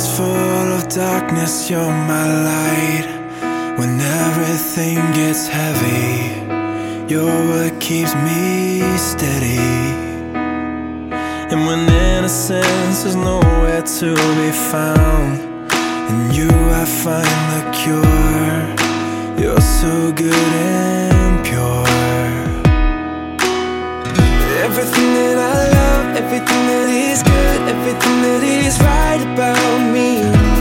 is full of darkness, you're my light. When everything gets heavy, you're what keeps me steady. And when innocence is nowhere to be found, in you I find the cure. You're so good and pure. Everything that I love, everything that is good, everything that is right about me,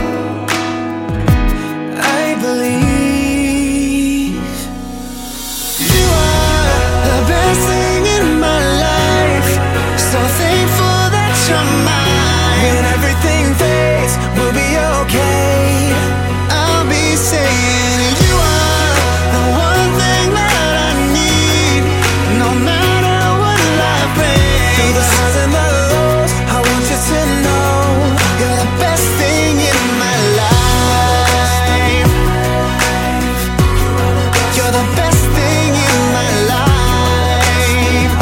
I believe. You are the best thing in my life, so thankful that you're mine. When everything fades, we'll be okay. I'll be saying you are the one thing that I need, no matter what life brings. Through the highs and the lows, I want you to know you're the best thing in my life. You're the best thing in my life.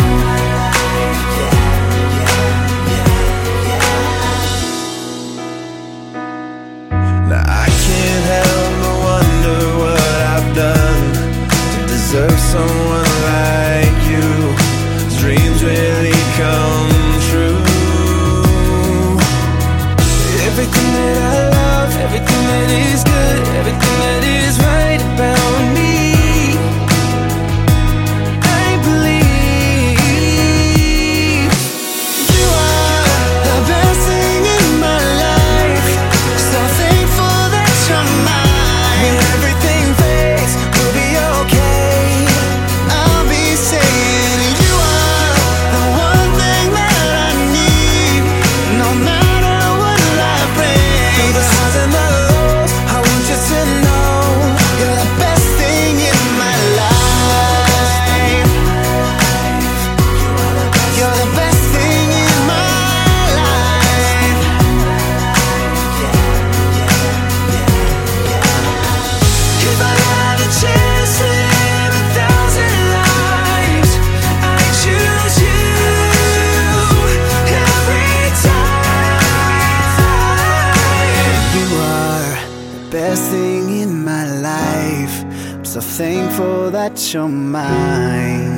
Now I can't help but wonder what I've done to deserve someone like you. Dreams really come true. Everything that I love, everything that is good, everything that is right about me, I believe. You are the best thing in my life, so thankful that you're mine. When everything fades, we'll be okay. I'll be saying you are the one thing that I need, no matter what life brings. Through the highs and the lows, I want you to know you're the best thing in my life. You're the best thing in my life. If I had a chance to live 1,000 lives, I choose you every time. You are the best thing in my life. I'm so thankful that you're mine.